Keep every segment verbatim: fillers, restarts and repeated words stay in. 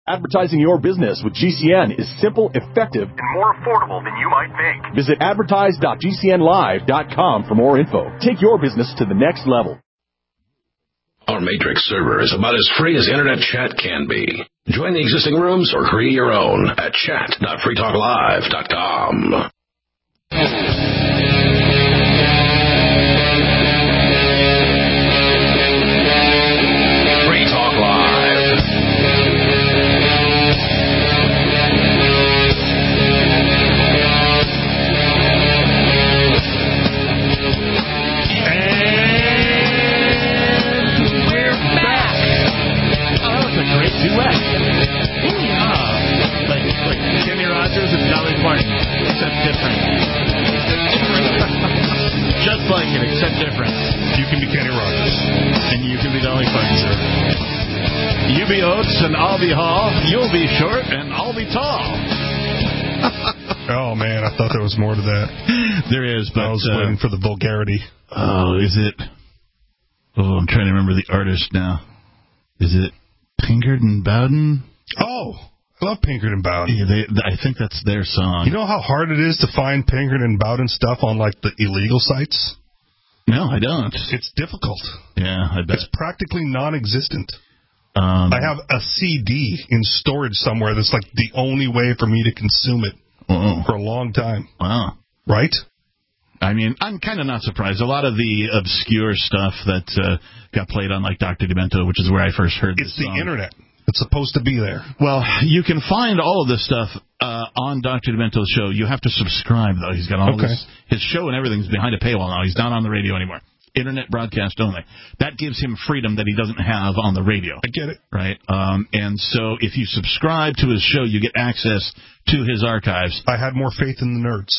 Advertising your business with G C N is simple, effective, and more affordable than you might think. Visit advertise dot g c n live dot com for more info. Take your business to the next level. Our Matrix server is about as free as internet chat can be. Join the existing rooms or create your own at chat dot free talk live dot com. Free Talk Live. Duet. Ah, like, like Kenny Rogers and Dolly Parton, except different. Just like it, except different. You can be Kenny Rogers. And you can be Dolly Parton, sir. You be Oates and I'll be Hall. You'll be short and I'll be tall. Oh, man, I thought there was more to that. There is, but... I was uh, waiting for the vulgarity. Oh, is it... Oh, I'm trying to remember the artist now. Is it... Pinkerton Bowden? Oh, I love Pinkerton Bowden. Yeah, they, I think that's their song. You know how hard it is to find Pinkerton Bowden stuff on, like, the illegal sites? No, I don't. It's difficult. Yeah, I bet. It's practically non-existent. Um, I have a C D in storage somewhere that's, like, the only way for me to consume it oh. for a long time. Wow. Right? I mean, I'm kind of not surprised. A lot of the obscure stuff that uh, got played on, like, Doctor Demento, which is where I first heard this It's the song. internet. It's supposed to be there. Well, you can find all of this stuff uh, on Doctor Demento's show. You have to subscribe, though. He's got all okay. this. His show and everything's behind a paywall now. He's not on the radio anymore. Internet broadcast only. That gives him freedom that he doesn't have on the radio. I get it. Right? Um, and so if you subscribe to his show, you get access to his archives. I had more faith in the nerds.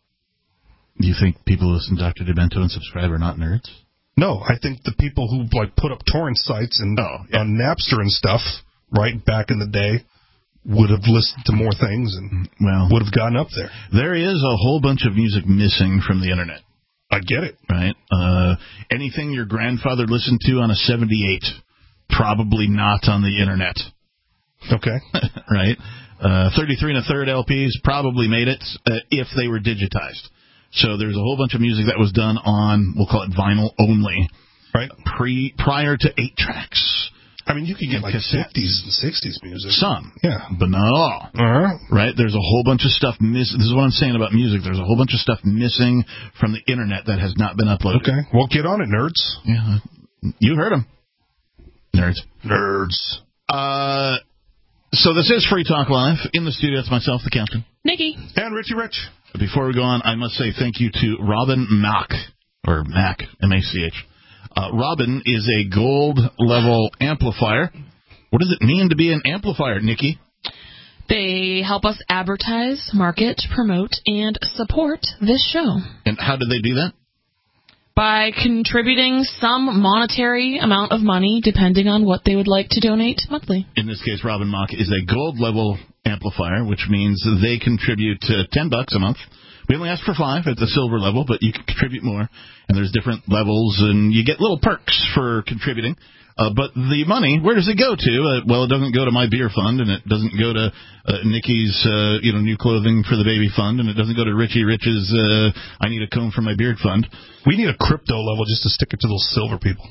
Do you think people who listen to Doctor Demento and subscribe are not nerds? No, I think the people who like put up torrent sites and oh, yeah. on Napster and stuff, right, back in the day, would have listened to more things and well, would have gotten up there. There is a whole bunch of music missing from the internet. I get it. Right? Uh, anything your grandfather listened to on a seventy-eight, probably not on the internet. Okay. Right? Uh, thirty-three and a third L Ps probably made it uh, if they were digitized. So there's a whole bunch of music that was done on, we'll call it vinyl only, right? Pre prior to eight tracks. I mean, you can get like cassettes. fifties and sixties music. Some, yeah, but not all. Uh-huh. Right? There's a whole bunch of stuff missing. This is what I'm saying about music. There's a whole bunch of stuff missing from the internet that has not been uploaded. Okay, well, get on it, nerds. Yeah, you heard them, nerds. Nerds. Uh, so this is Free Talk Live. In the studio, it's myself, the captain, Nikki, and Richie Rich. Before we go on, I must say thank you to Robin Mack, or Mac, M A C H. Uh, Robin is a gold-level amplifier. What does it mean to be an amplifier, Nikki? They help us advertise, market, promote, and support this show. And how do they do that? By contributing some monetary amount of money, depending on what they would like to donate monthly. In this case, Robin Mock is a gold-level amplifier, which means they contribute uh, ten bucks a month. We only ask for five at the silver level, but you can contribute more. And there's different levels, and you get little perks for contributing. Uh, but the money, where does it go to? Uh, well, it doesn't go to my beer fund, and it doesn't go to uh, Nikki's, uh, you know, new clothing for the baby fund, and it doesn't go to Richie Rich's, uh, I need a comb for my beard fund. We need a crypto level just to stick it to those silver people.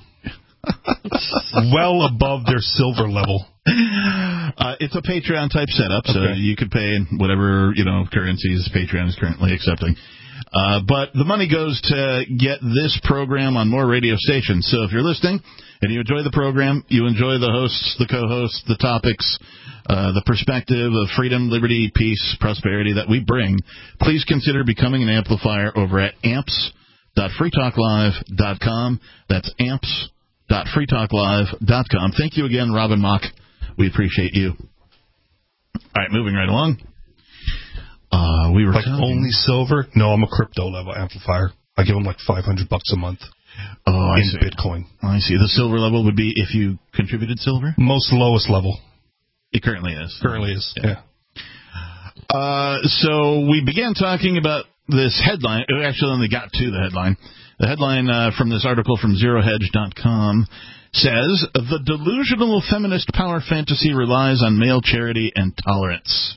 Well above their silver level. Uh, it's a Patreon-type setup, so okay. you could pay in whatever, you know, currencies Patreon is currently accepting. Uh, but the money goes to get this program on more radio stations. So if you're listening and you enjoy the program, you enjoy the hosts, the co-hosts, the topics, uh, the perspective of freedom, liberty, peace, prosperity that we bring, please consider becoming an amplifier over at amps dot free talk live dot com. That's amps dot free talk live dot com. Thank you again, Robin Mock. We appreciate you. All right, moving right along. Uh, we were like talking. Only silver? No, I'm a crypto level amplifier. I give them like five hundred bucks a month. Oh, I in see. Bitcoin. I see. The silver level would be if you contributed silver? Most lowest level. It currently is. Currently is, yeah. yeah. Uh, so we began talking about this headline. It actually only got to the headline. The headline uh, from this article from zero hedge dot com says the delusional feminist power fantasy relies on male charity and tolerance.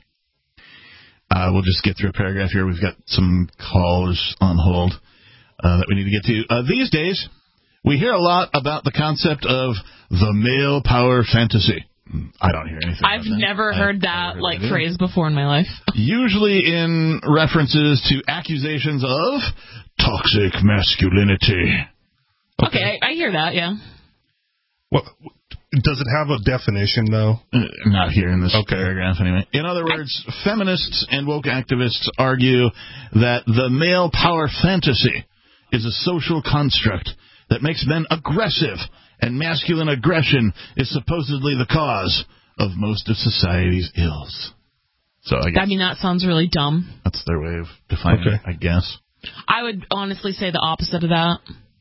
Uh, we'll just get through a paragraph here. We've got some callers on hold uh, that we need to get to. Uh, these days, we hear a lot about the concept of the male power fantasy. I don't hear anything. I've about never that. heard I've that heard like that phrase before in my life. Usually in references to accusations of toxic masculinity. Okay, okay I, I hear that, yeah. What, does it have a definition, though? Uh, not here in this okay. paragraph, anyway. In other words, feminists and woke activists argue that the male power fantasy is a social construct that makes men aggressive, and masculine aggression is supposedly the cause of most of society's ills. So I guess I mean, that sounds really dumb. That's their way of defining okay. it, I guess. I would honestly say the opposite of that.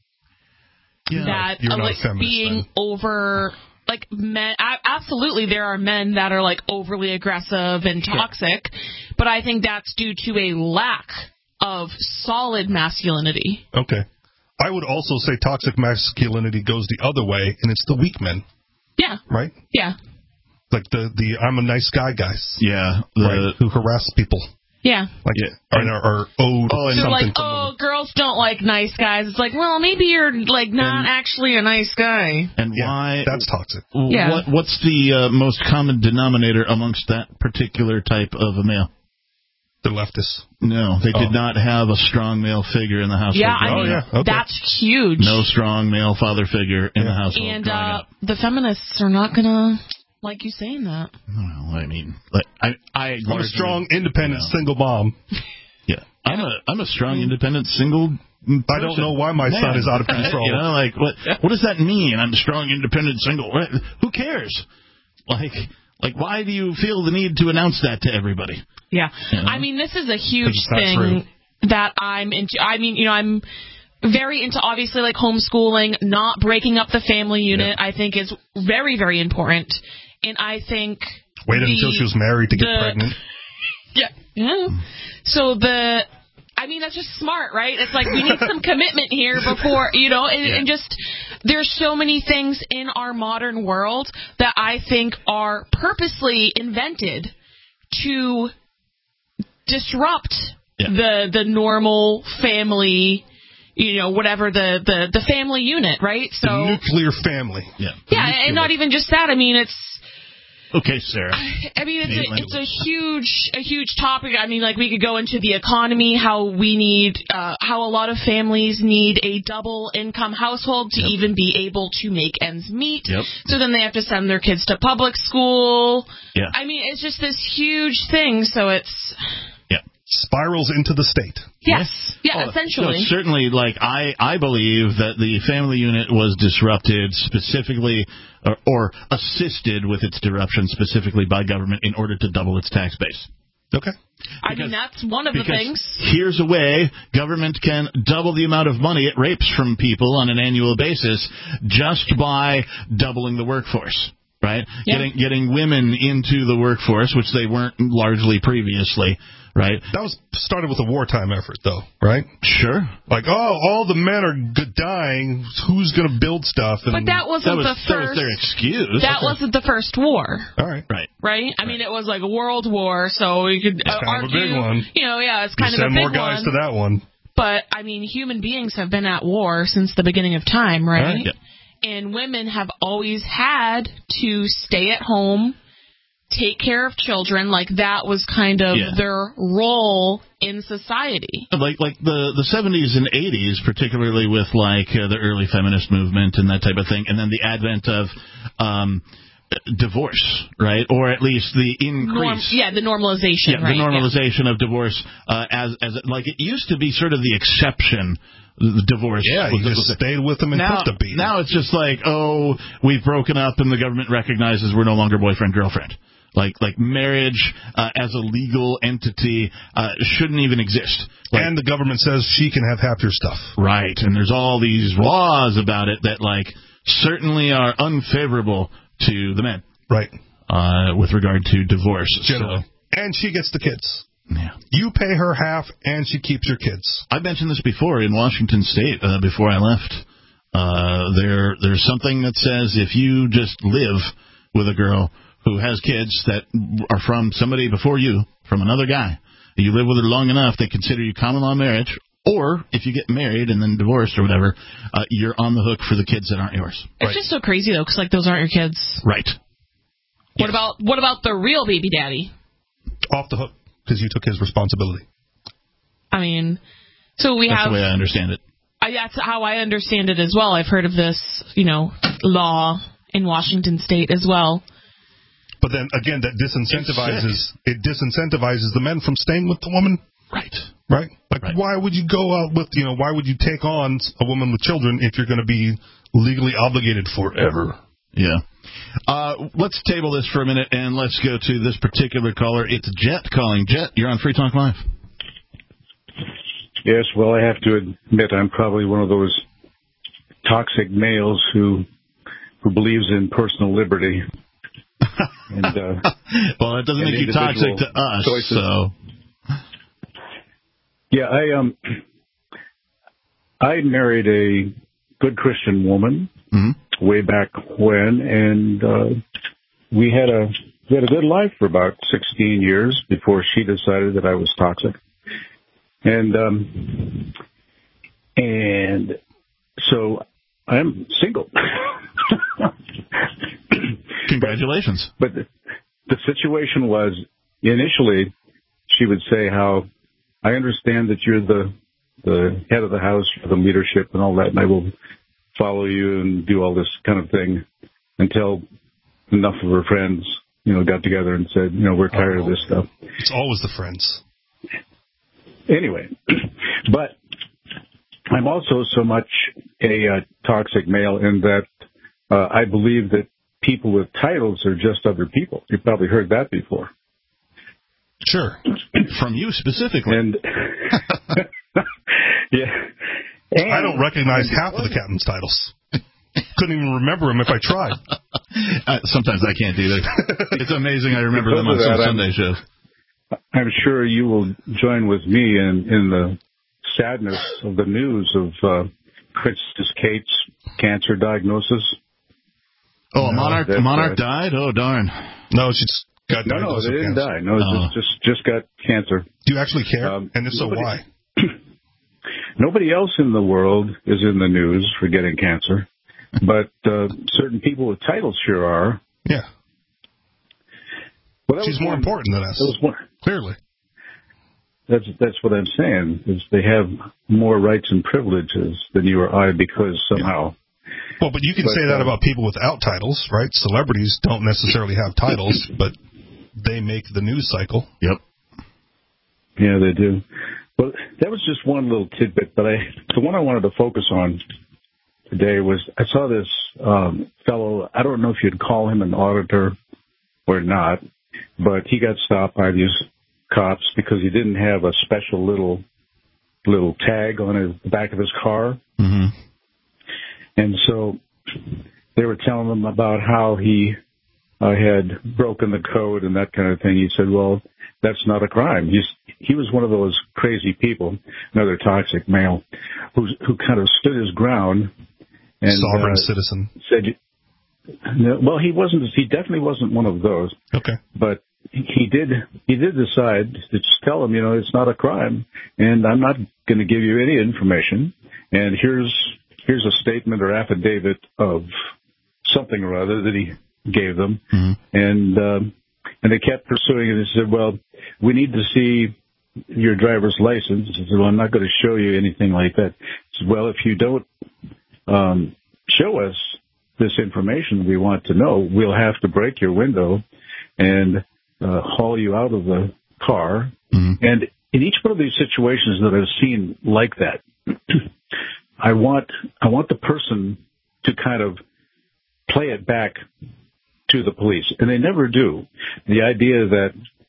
Yeah, that you're uh, not like feminist, being then. over, like men. Absolutely, there are men that are like overly aggressive and toxic, sure. but I think that's due to a lack of solid masculinity. Okay. I would also say toxic masculinity goes the other way, and it's the weak men. Yeah. Right? Yeah. Like the, the I'm a nice guy guys. Yeah. The, right? Who harass people. Yeah. Like, yeah. And are, are owed oh, and so something like, from oh, them. girls don't like nice guys. It's like, well, maybe you're like not and, actually a nice guy. And yeah, why? That's toxic. Yeah. What, what's the uh, most common denominator amongst that particular type of a male? The leftists. No, they did oh. not have a strong male figure in the household. Yeah, I mean, oh, yeah. Okay. that's huge. No strong male father figure in yeah. the household. And uh, the feminists are not going to like you saying that. Well, I mean, like, I, I I'm a strong, independent, you know, single mom. Yeah, I'm a, I'm a strong, independent, single person. I don't know why my Man. son is out of control. You know, like, what, what does that mean? I'm a strong, independent, single. What, who cares? Like, like, why do you feel the need to announce that to everybody? Yeah. You know? I mean, this is a huge thing true. that I'm into. I mean, you know, I'm very into, obviously, like homeschooling, not breaking up the family unit, yeah. I think is very, very important. And I think... Waited the, until she was married to get the, pregnant. Yeah. Yeah. So the... I mean, that's just smart, right? It's like we need some commitment here before, you know, and, yeah. and just there's so many things in our modern world that I think are purposely invented to disrupt yeah. the the normal family, you know, whatever the, the, the family unit, right? So the nuclear family. Yeah. Yeah, nuclear. And not even just that. I mean, it's okay, Sarah. I mean, it's a, it's a huge, a huge topic. I mean, like we could go into the economy, how we need, uh, how a lot of families need a double income household to yep. even be able to make ends meet. Yep. So then they have to send their kids to public school. Yeah. I mean, it's just this huge thing. So it's yeah spirals into the state. Yes. Yeah. Oh, essentially. No, certainly, like I, I believe that the family unit was disrupted specifically. Or, or assisted with its disruption specifically by government in order to double its tax base. Okay. I because, mean, that's one of the things. Here's a way government can double the amount of money it rapes from people on an annual basis just by doubling the workforce, right? Yeah. Getting getting women into the workforce, which they weren't largely previously. Right. That was started with a wartime effort, though, right? Sure. Like, oh, all the men are g- dying. Who's going to build stuff? And but that wasn't that was, the first. That was their excuse. That okay. wasn't the first war. All right. Right. Right. I right. mean, it was like a world war, so you could it's uh, kind argue. Of a big one. You know, yeah, it's kind you of a send big more guys one. to that one. But I mean, human beings have been at war since the beginning of time, right? right. Yeah. And women have always had to stay at home, take care of children. Like that was kind of yeah. their role in society. Like like the, the seventies and eighties, particularly with like uh, the early feminist movement and that type of thing, and then the advent of um, divorce, right? Or at least the increase. Norm, yeah, the normalization. Yeah, right? the normalization yeah. of divorce uh, as as like it used to be sort of the exception. The divorce. Yeah, you just the, stayed with them and now, took the beat. Now it's just like, oh, we've broken up and the government recognizes we're no longer boyfriend girlfriend. Like like marriage uh, as a legal entity uh, shouldn't even exist. Like, and the government says she can have half your stuff. Right, and there's all these laws about it that like certainly are unfavorable to the men. Right. Uh, with regard to divorce. Generally. So, and she gets the kids. Yeah. You pay her half, and she keeps your kids. I mentioned this before in Washington State uh, before I left. Uh, there, there's something that says if you just live with a girl who has kids that are from somebody before you, from another guy, you live with her long enough, they consider you common law marriage. Or if you get married and then divorced or whatever, uh, you're on the hook for the kids that aren't yours. It's right. just so crazy though, because like those aren't your kids. Right. What yes. about what about the real baby daddy? Off the hook because you took his responsibility. I mean, so we that's have. That's the way I understand it. I, that's how I understand it as well. I've heard of this, you know, law in Washington State as well. But then again, that disincentivizes it disincentivizes the men from staying with the woman. Right. Right? Like, right. why would you go out with, you know, why would you take on a woman with children if you're going to be legally obligated forever? Yeah. Uh, let's table this for a minute, and let's go to this particular caller. It's Jet calling. Jet, you're on Free Talk Live. Yes, well, I have to admit I'm probably one of those toxic males who who believes in personal liberty. and, uh, well, it doesn't make you toxic to us, choices. so... Yeah, I um, I married a good Christian woman mm-hmm. way back when, and uh, we had a we had a good life for about sixteen years before she decided that I was toxic, and um, and so I'm single. Congratulations! But, but the, the situation was initially she would say how. I understand that you're the the head of the house, the leadership and all that, and I will follow you and do all this kind of thing until enough of her friends, you know, got together and said, you know, we're tired oh, of this stuff. It's always the friends. Anyway, but I'm also so much a uh, toxic male in that uh, I believe that people with titles are just other people. You've probably heard that before. Sure. From you specifically. And yeah. And, I don't recognize half of the captain's titles. Couldn't even remember them if I tried. Uh, sometimes I can't either. It's amazing I remember because them on some Sunday I'm, shows. I'm sure you will join with me in, in the sadness of the news of uh, Princess Kate's cancer diagnosis. Oh, a monarch, a monarch uh, died? Oh, darn. No, she's got No, no, they didn't cancer. die. No, oh. just, just just got cancer. Do you actually care? Um, and if so, nobody, why? Nobody else in the world is in the news for getting cancer, but uh, certain people with titles sure are. Yeah. Well, She's more one, important than us. That was one, clearly. That's that's what I'm saying. Is they have more rights and privileges than you or I because somehow. Well, but you can but, say that uh, about people without titles, right? Celebrities don't necessarily have titles, but they make the news cycle. Yep. Yeah, they do. Well, that was just one little tidbit, but I the one I wanted to focus on today was I saw this um, fellow. I don't know if you'd call him an auditor or not, but he got stopped by these cops because he didn't have a special little little tag on his, the back of his car. Mm-hmm. And so they were telling him about how he uh, had broken the code and that kind of thing. He said, well, that's not a crime. He's, he was one of those crazy people, another toxic male, who who kind of stood his ground. And, Sovereign uh, citizen. Said, well, he wasn't. He definitely wasn't one of those. Okay. But he did. He did decide to just tell him, you know, it's not a crime, and I'm not going to give you any information. And here's here's a statement or affidavit of something or other that he gave them, mm-hmm. and um, and they kept pursuing it. And said, well, we need to see your driver's license. He said, well, I'm not going to show you anything like that. He said, well, if you don't um, show us this information we want to know, we'll have to break your window and uh, haul you out of the car. Mm-hmm. And in each one of these situations that I've seen like that, I want I want the person to kind of play it back to the police, and they never do. The idea that,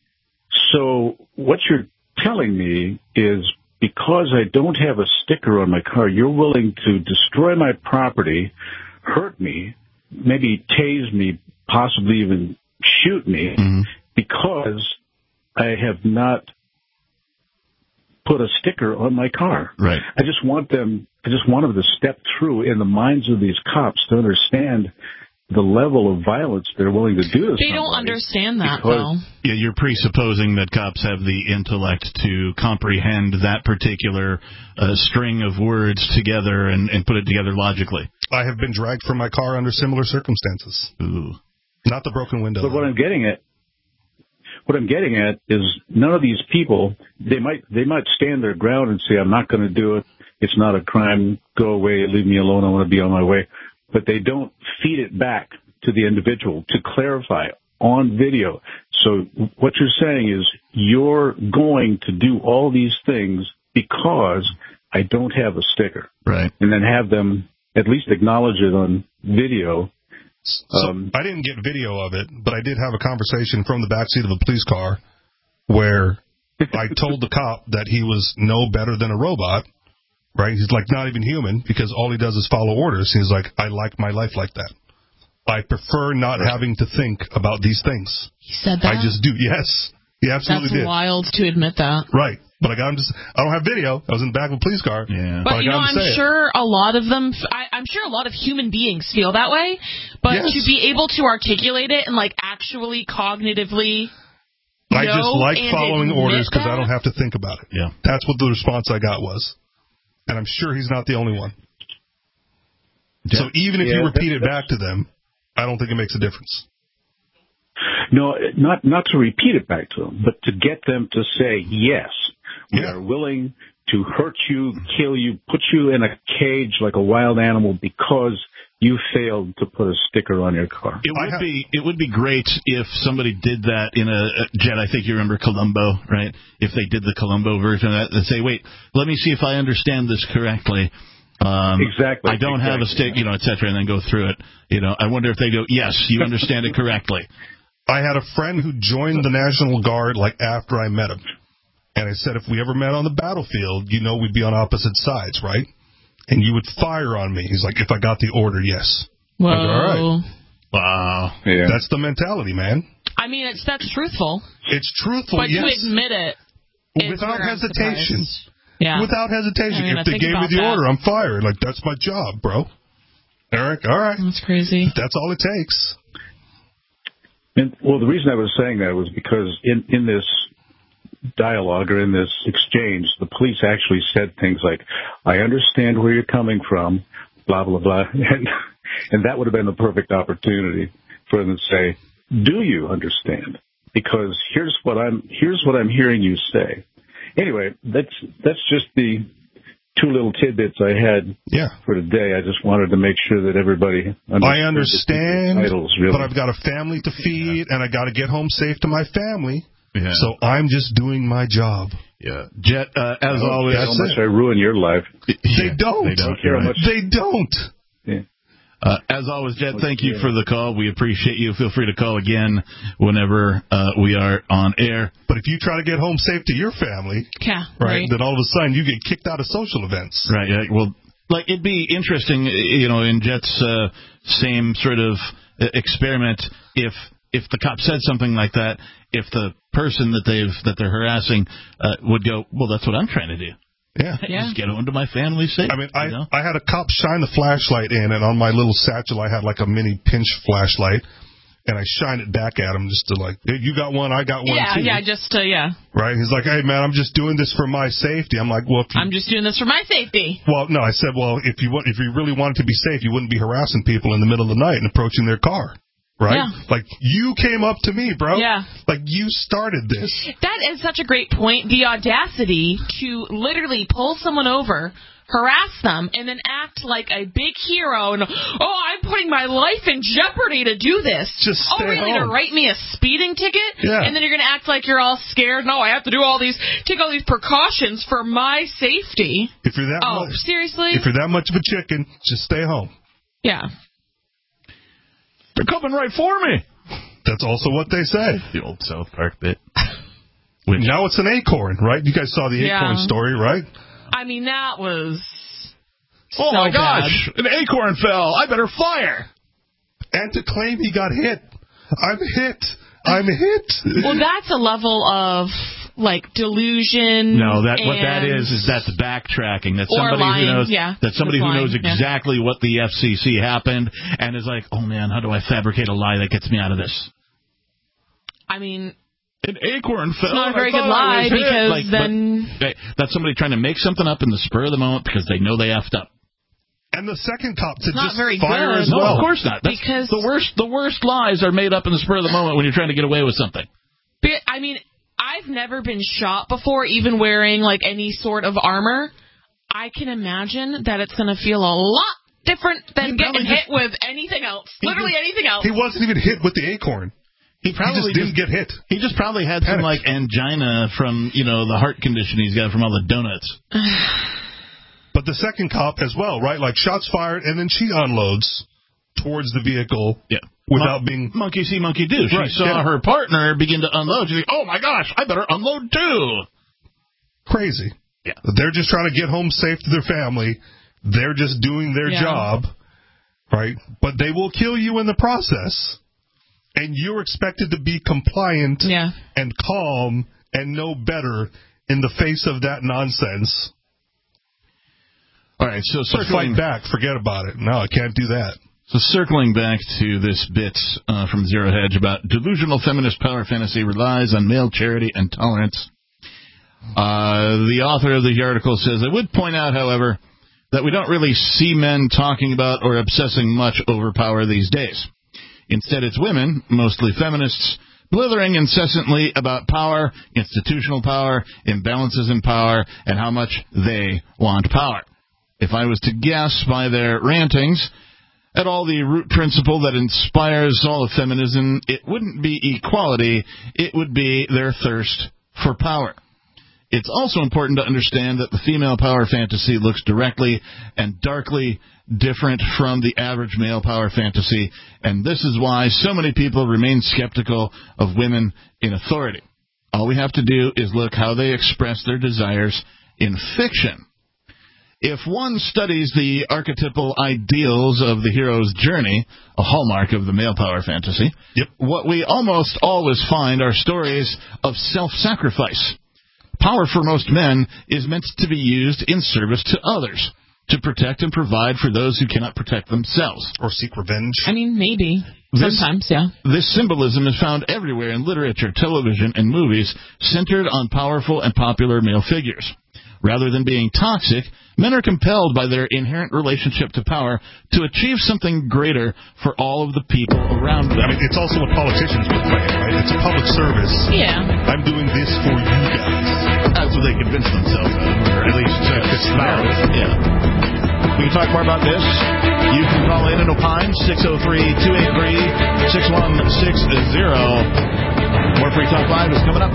so what you're telling me is because I don't have a sticker on my car, you're willing to destroy my property, hurt me, maybe tase me, possibly even shoot me, mm-hmm. because I have not put a sticker on my car. Right. I just want them, I just want them to step through in the minds of these cops to understand the level of violence they're willing to do to They don't understand that, though. Yeah, you're presupposing that cops have the intellect to comprehend that particular uh, string of words together and, and put it together logically. I have been dragged from my car under similar circumstances. Ooh. Not the broken window. But what I'm getting at, what I'm getting at is none of these people, they might they might stand their ground and say, I'm not going to do it. It's not a crime. Go away. Leave me alone. I want to be on my way. But they don't feed it back to the individual to clarify on video. So what you're saying is you're going to do all these things because I don't have a sticker. Right. And then have them at least acknowledge it on video. So um, I didn't get video of it, but I did have a conversation from the backseat of a police car where I told the cop that he was no better than a robot. Right? He's like not even human because all he does is follow orders. He's like, I like my life like that. I prefer not right. having to think about these things. He said that? I just do. Yes. He absolutely That's did. That's wild to admit that. Right. But I got him to, I don't have video. I was in the back of a police car. Yeah. But, but you know, I'm sure it. a lot of them, I, I'm sure a lot of human beings feel that way. But yes. to be able to articulate it and, like, actually cognitively I just like following orders because I don't have to think about it. Yeah. That's what the response I got was. And I'm sure he's not the only one. Yeah. So even if yeah, you repeat it back to them, I don't think it makes a difference. No, not not to repeat it back to them, but to get them to say, yes, we yeah. are willing to hurt you, kill you, put you in a cage like a wild animal because you failed to put a sticker on your car. It would be it would be great if somebody did that in a, a Jet. I think you remember Columbo, right? If they did the Columbo version of that, and say, "Wait, let me see if I understand this correctly." Um, exactly. I don't exactly. have a stick, you know, et cetera, and then go through it. You know, I wonder if they go, "Yes, you understand it correctly." I had a friend who joined the National Guard like after I met him, and I said, "If we ever met on the battlefield, you know, we'd be on opposite sides, right?" And you would fire on me. He's like, if I got the order, yes. Whoa. Like, all right. Wow. Yeah. That's the mentality, man. I mean, it's that's truthful. It's truthful, but yes. But to admit it, without hesitation. Yeah. Without hesitation. If they gave me the that. order, I'm fired. Like, that's my job, bro. Eric, all right. That's crazy. That's all it takes. And, well, the reason I was saying that was because in, in this dialogue or in this exchange, the police actually said things like, I understand where you're coming from, blah, blah, blah. And, and that would have been the perfect opportunity for them to say, do you understand? Because here's what I'm, here's what I'm hearing you say. Anyway, that's, that's just the two little tidbits I had yeah. for today. I just wanted to make sure that everybody I understand, titles, really. But I've got a family to feed and I got to get home safe to my family. Yeah. So I'm just doing my job. Yeah, Jet. Uh, as oh, always, how much I ruin your life. They yeah, don't. They don't. Right. Much. They don't. Yeah. Uh, as always, Jet. Thank you for the call. We appreciate you. Feel free to call again whenever uh, we are on air. But if you try to get home safe to your family, yeah, right, right. then all of a sudden you get kicked out of social events. Right. Yeah, well, like it'd be interesting, you know, in Jet's uh, same sort of experiment if. If the cop said something like that, if the person that they've that they're harassing uh, would go, well, that's what I'm trying to do. Yeah, yeah. Just get home to my family safe. I mean, I know? I had a cop shine the flashlight in, and on my little satchel I had like a mini pinch flashlight, and I shine it back at him just to like, hey, you got one, I got one yeah, too. Yeah, yeah, just uh, yeah. Right? He's like, hey man, I'm just doing this for my safety. I'm like, well, if you, I'm just doing this for my safety. Well, no, I said, well, if you want, if you really wanted to be safe, you wouldn't be harassing people in the middle of the night and approaching their car. Right? Yeah. Like, you came up to me, bro. Yeah. Like, you started this. That is such a great point. The audacity to literally pull someone over, harass them, and then act like a big hero and, oh, I'm putting my life in jeopardy to do this. Just stay Oh, really, home. to write me a speeding ticket? Yeah. And then you're going to act like you're all scared? No, I have to do all these, take all these precautions for my safety. If you're that Oh, much, seriously? If you're that much of a chicken, just stay home. Yeah. They're coming right for me. That's also what they say. The old South Park bit. Which, now it's an acorn, right? You guys saw the yeah. acorn story, right? I mean, that was Oh, so my gosh. bad. An acorn fell. I better fire. And to claim he got hit. I'm hit. I'm hit. Well, that's a level of like delusion. No, that what that is is that's backtracking. That's somebody lying, who knows. Yeah, that's somebody who lying, knows exactly yeah. what the F C C happened and is like, oh man, how do I fabricate a lie that gets me out of this? I mean, an acorn fell. It's not a very good lie because like, then but, that's somebody trying to make something up in the spur of the moment because they know they effed up. And the second cop to it's just very fire good. as well. No, of course not. That's because the worst. The worst lies are made up in the spur of the moment when you're trying to get away with something. I mean, I've never been shot before, even wearing like any sort of armor. I can imagine that it's going to feel a lot different than getting hit just, with anything else. Literally just, anything else. He wasn't even hit with the acorn. He probably he just didn't just, get hit. He just probably had Panicked. some like angina from, you know, the heart condition he's got from all the donuts. But the second cop as well, right? Like shots fired, and then she unloads towards the vehicle yeah. without Mon- being... Monkey see, monkey do. She right, saw yeah. her partner begin to unload. She's like, oh my gosh, I better unload too. Crazy. Yeah. They're just trying to get home safe to their family. They're just doing their yeah. job, right? But they will kill you in the process. And you're expected to be compliant yeah. and calm and know better in the face of that nonsense. All right, so circling fight back, forget about it. No, I can't do that. So circling back to this bit uh, from Zero Hedge about delusional feminist power fantasy relies on male charity and tolerance. Uh, the author of the article says, I would point out, however, that we don't really see men talking about or obsessing much over power these days. Instead, it's women, mostly feminists, blithering incessantly about power, institutional power, imbalances in power, and how much they want power. If I was to guess by their rantings at all the root principle that inspires all of feminism, it wouldn't be equality, it would be their thirst for power. It's also important to understand that the female power fantasy looks directly and darkly different from the average male power fantasy, and this is why so many people remain skeptical of women in authority. All we have to do is look how they express their desires in fiction. If one studies the archetypal ideals of the hero's journey, a hallmark of the male power fantasy, yep. what we almost always find are stories of self-sacrifice. Power for most men is meant to be used in service to others, to protect and provide for those who cannot protect themselves. Or seek revenge. I mean, maybe. This, Sometimes, yeah. This symbolism is found everywhere in literature, television, and movies centered on powerful and popular male figures. Rather than being toxic, men are compelled by their inherent relationship to power to achieve something greater for all of the people around them. I mean, it's also what politicians would play, right? It's a public service. Yeah. I'm doing this for you guys. That's what they convince themselves of, or at least uh, it's about. Yeah. We can talk more about this. You can call in and opine, six oh three, two eight three, six one six zero. More Free Talk Live is coming up.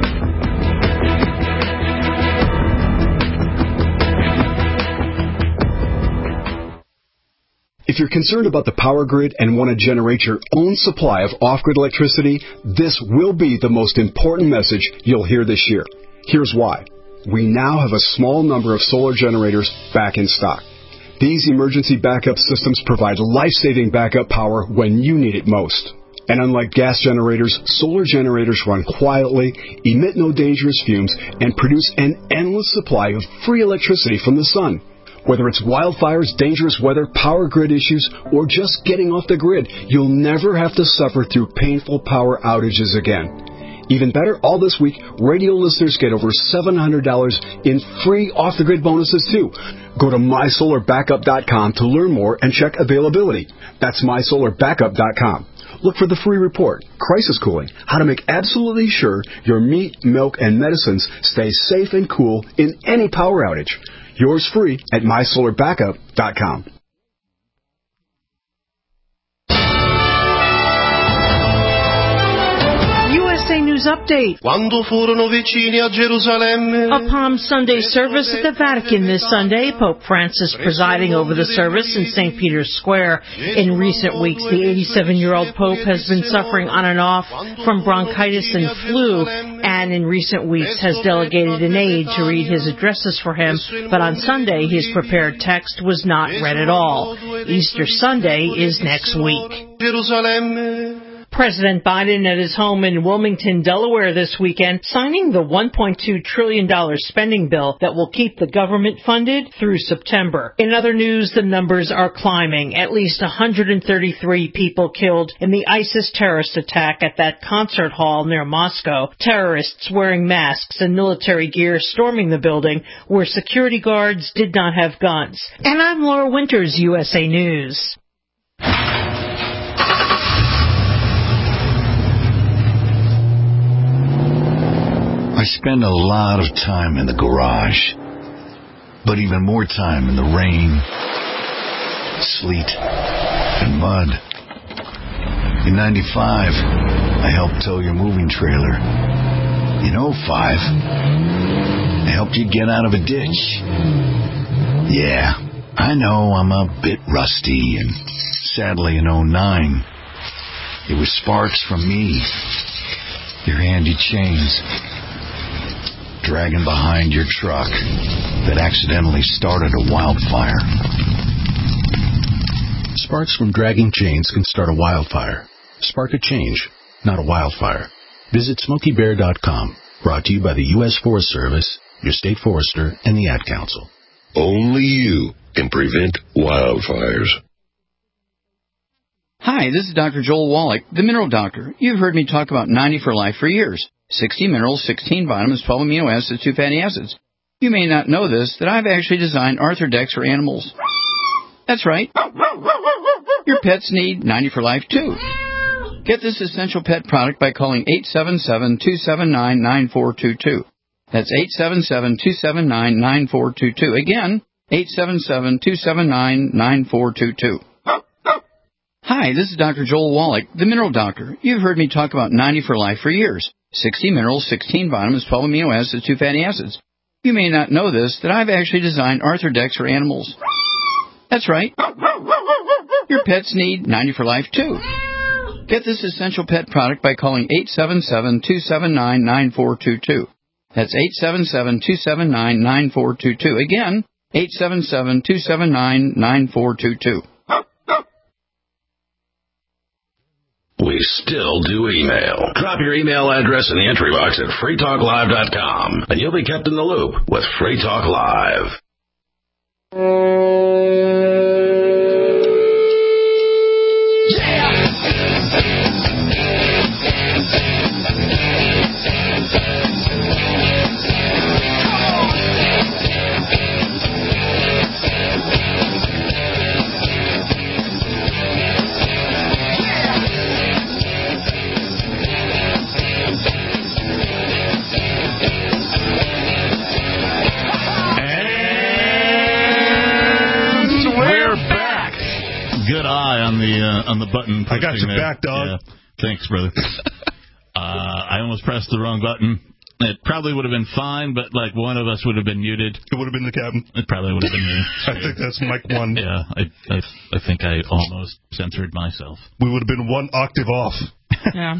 If you're concerned about the power grid and want to generate your own supply of off-grid electricity, this will be the most important message you'll hear this year. Here's why. We now have a small number of solar generators back in stock. These emergency backup systems provide life-saving backup power when you need it most. And unlike gas generators, solar generators run quietly, emit no dangerous fumes, and produce an endless supply of free electricity from the sun. Whether it's wildfires, dangerous weather, power grid issues, or just getting off the grid, you'll never have to suffer through painful power outages again. Even better, all this week, radio listeners get over seven hundred dollars in free off-the-grid bonuses, too. Go to my solar backup dot com to learn more and check availability. That's my solar backup dot com. Look for the free report, Crisis Cooling, how to make absolutely sure your meat, milk, and medicines stay safe and cool in any power outage. Yours free at my solar backup dot com. U S A News Update. Quando furono vicini a Gerusalemme. A Palm Sunday service at the Vatican this Sunday. Pope Francis presiding over the service in Saint Peter's Square. In recent weeks, the eighty-seven-year-old Pope has been suffering on and off from bronchitis and flu, and in recent weeks has delegated an aide to read his addresses for him. But on Sunday, his prepared text was not read at all. Easter Sunday is next week. Gerusalemme. President Biden at his home in Wilmington, Delaware this weekend, signing the one point two trillion dollars spending bill that will keep the government funded through September. In other news, the numbers are climbing. At least one hundred thirty-three people killed in the ISIS terrorist attack at that concert hall near Moscow. Terrorists wearing masks and military gear storming the building where security guards did not have guns. And I'm Laura Winters, U S A News. I spend a lot of time in the garage, but even more time in the rain, sleet, and mud. In ninety-five, I helped tow your moving trailer. In oh five, I helped you get out of a ditch. Yeah, I know I'm a bit rusty, and sadly in oh nine, it was sparks from me, your handy chains, dragging behind your truck that accidentally started a wildfire. Sparks from dragging chains can start a wildfire. Spark a change, not a wildfire. Visit Smokey Bear dot com. Brought to you by the U S Forest Service, your state forester, and the Ad Council. Only you can prevent wildfires. Hi, this is Doctor Joel Wallach, the Mineral Doctor. You've heard me talk about ninety for Life for years. sixty minerals, sixteen vitamins, twelve amino acids, two fatty acids. You may not know this, that I've actually designed Arthrodex for animals. That's right. Your pets need ninety for Life, too. Get this essential pet product by calling eight seven seven, two seven nine, nine four two two. That's eight seven seven, two seven nine, nine four two two. Again, eight seven seven, two seven nine, nine four two two. Hi, this is Doctor Joel Wallach, the Mineral Doctor. You've heard me talk about ninety for Life for years. sixty minerals, sixteen vitamins, twelve amino acids, two fatty acids. You may not know this, that I've actually designed Arthrodex for animals. That's right. Your pets need ninety for Life, too. Get this essential pet product by calling eight seven seven, two seven nine, nine four two two. That's eight seven seven, two seven nine, nine four two two. Again, eight seven seven, two seven nine, nine four two two. We still do email. Drop your email address in the entry box at free talk live dot com, and you'll be kept in the loop with Free Talk Live. Good eye on the uh, on the button. I got your there. back, dog. Yeah. Thanks, brother. uh, I almost pressed the wrong button. It probably would have been fine, but like one of us would have been muted. It would have been the captain. It probably would have been me. I think that's Mike one. Yeah, I, I I think I almost censored myself. We would have been one octave off. Yeah.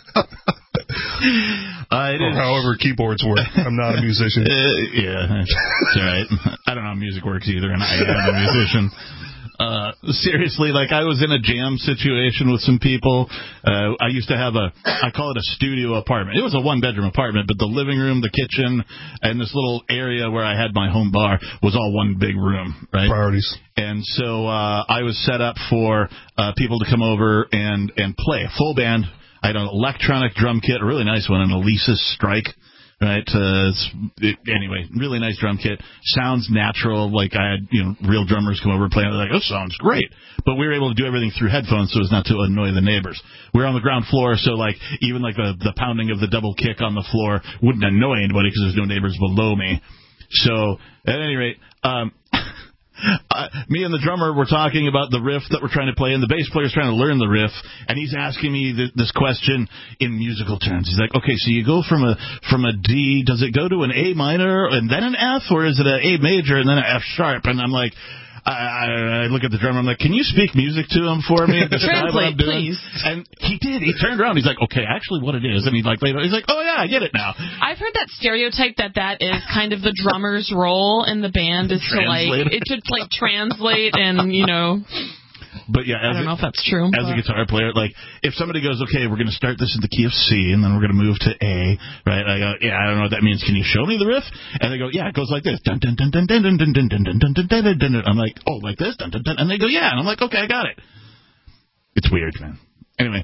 Uh, or however keyboards work. I'm not a musician. Uh, yeah, it's all right. I don't know how music works either, and I am a musician. Uh, seriously, like I was in a jam situation with some people. Uh, I used to have a, I call it a studio apartment. It was a one-bedroom apartment, but the living room, the kitchen, and this little area where I had my home bar was all one big room, right? Priorities. And so uh, I was set up for uh, people to come over and, and play a full band. I had an electronic drum kit, a really nice one, an Alesis Strike. Right. Uh, it's, it, anyway, really nice drum kit. Sounds natural. Like I had, you know, real drummers come over and play. I was like, "Oh, sounds great." But we were able to do everything through headphones, so as not to annoy the neighbors. We were on the ground floor, so like even like the the pounding of the double kick on the floor wouldn't annoy anybody because there's no neighbors below me. So at any rate, um, Uh, me and the drummer were talking about the riff that we're trying to play, and the bass player's trying to learn the riff, and he's asking me th- this question in musical terms. He's like, okay, so you go from a from a D, does it go to an A minor and then an F, or is it an A major and then an F sharp? And I'm like, I, I, I look at the drummer, I'm like, can you speak music to him for me? Describe what I'm doing. Please. And he did. He turned around. He's like, okay, actually what it is. And he like later, he's like, oh yeah, I get it now. I've heard that stereotype that that is kind of the drummer's role in the band is to like it to like translate and you know. But yeah, as I don't a, know if that's true. As but. a guitar player, like if somebody goes, okay, we're going to start this in the key of C, and then we're going to move to A, right? I go, yeah, I don't know what that means. Can you show me the riff? And they go, yeah, it goes like this. Dun dun dun dun dun dun dun dun dun dun dun dun dun. I'm like, oh, like this? Dun dun dun. And they go, yeah. And I'm like, okay, I got it. It's weird, man. Anyway,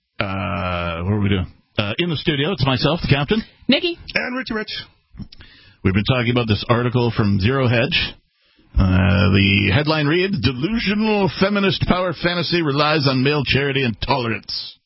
uh, what are we doing? Uh, in the studio, it's myself, the captain, Nikki, and Richie Rich. We've been talking about this article from Zero Hedge. Uh, the headline reads, Delusional Feminist Power Fantasy Relies on Male Charity and Tolerance.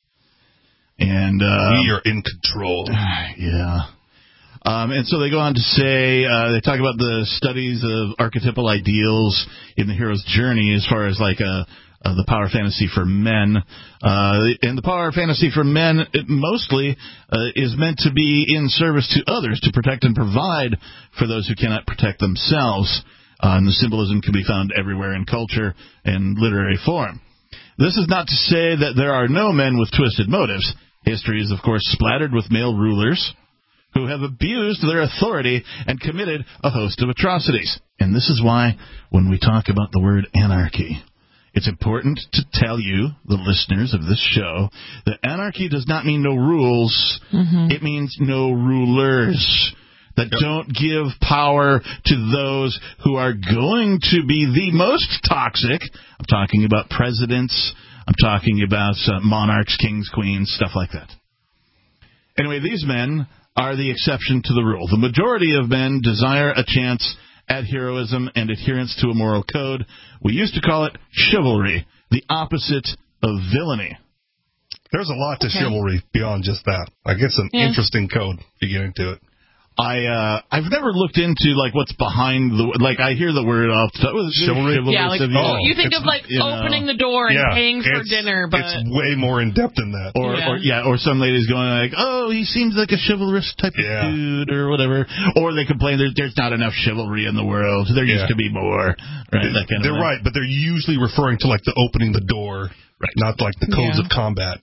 And uh, we are in control. Yeah. Um, and so they go on to say, uh, they talk about the studies of archetypal ideals in the hero's journey as far as like a, uh, the power fantasy for men. Uh, and the power fantasy for men it mostly uh, is meant to be in service to others, to protect and provide for those who cannot protect themselves. Uh, and the symbolism can be found everywhere in culture and literary form. This is not to say that there are no men with twisted motives. History is, of course, splattered with male rulers who have abused their authority and committed a host of atrocities. And this is why, when we talk about the word anarchy, it's important to tell you, the listeners of this show, that anarchy does not mean no rules. Mm-hmm. It means no rulers that yep. don't give power to those who are going to be the most toxic. I'm talking about presidents. I'm talking about uh, monarchs, kings, queens, stuff like that. Anyway, these men are the exception to the rule. The majority of men desire a chance at heroism and adherence to a moral code. We used to call it chivalry, the opposite of villainy. There's a lot to okay. chivalry beyond just that. Like, it's an yeah. interesting code if you get into it. I uh, I've never looked into like what's behind the like I hear the word off the chivalry. Yeah, like you, oh, you think of like you know, opening the door and yeah, paying for dinner, but it's way more in depth than that. Or yeah. or yeah, or some ladies going like, oh, he seems like a chivalrous type yeah. of dude or whatever. Or they complain there's there's not enough chivalry in the world. There yeah. used to be more. Right, that kind they're of right, but they're usually referring to like the opening the door, right? Not like the codes yeah. of combat.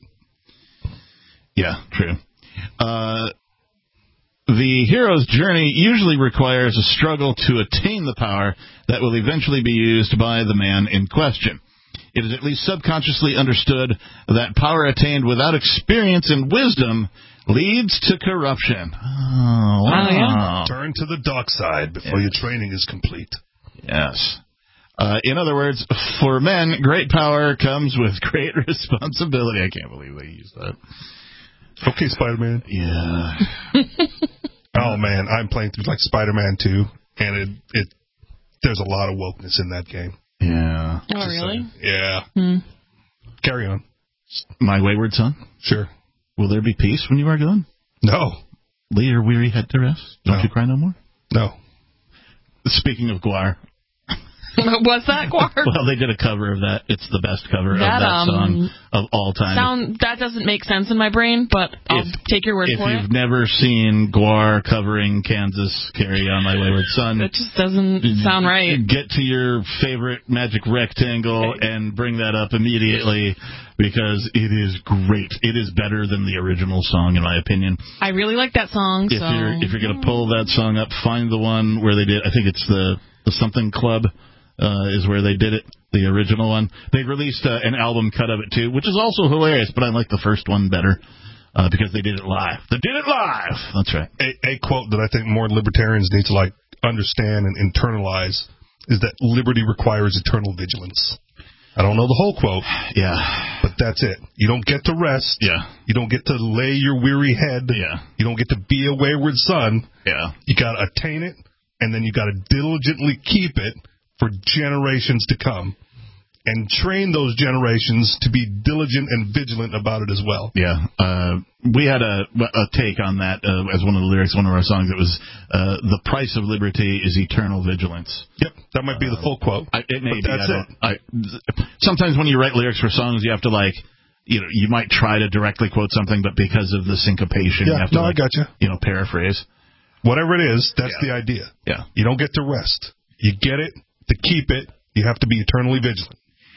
Yeah, true. Uh. The hero's journey usually requires a struggle to attain the power that will eventually be used by the man in question. It is at least subconsciously understood that power attained without experience and wisdom leads to corruption. Oh, wow. Oh, yeah. Turn to the dark side before yes. your training is complete. Yes. Uh, in other words, for men, great power comes with great responsibility. I can't believe they used that. Okay, Spider-Man. Yeah. Oh, man, I'm playing through, like, Spider-Man two, and it, it there's a lot of wokeness in that game. Yeah. Oh, Just really? Saying. Yeah. Hmm. Carry on. My wayward son? Sure. Will there be peace when you are gone? No. Lay your weary head to rest. Don't no. you cry no more? No. Speaking of Gwar. Was that Gwar? Well, they did a cover of that. It's the best cover that, of that um, song of all time. Sound That doesn't make sense in my brain, but I'll if, take your word for it. If you've never seen Gwar covering Kansas, Carry On My Wayward Son. That just doesn't sound right. Get to your favorite magic rectangle okay. and bring that up immediately because it is great. It is better than the original song, in my opinion. I really like that song. If so. you're if you're going to pull that song up, find the one where they did, I think it's the, the Something Club. Uh, is where they did it, the original one. They released uh, an album cut of it, too, which is also hilarious, but I like the first one better uh, because they did it live. They did it live! That's right. A, a quote that I think more libertarians need to, like, understand and internalize is that liberty requires eternal vigilance. I don't know the whole quote. Yeah. But that's it. You don't get to rest. Yeah. You don't get to lay your weary head. Yeah. You don't get to be a wayward son. Yeah. You got to attain it, and then you got to diligently keep it for generations to come, and train those generations to be diligent and vigilant about it as well. Yeah. Uh, we had a, a take on that uh, as one of the lyrics, one of our songs. It was, uh, the price of liberty is eternal vigilance. Yep, that might be uh, the full quote. I, it may but be. that's I it. I, sometimes when you write lyrics for songs, you have to, like, you know, you might try to directly quote something, but because of the syncopation, yeah, you have to, no, like, I gotcha. you know, paraphrase. Whatever it is, that's yeah. the idea. Yeah. You don't get to rest. You get it. To keep it, you have to be eternally vigilant.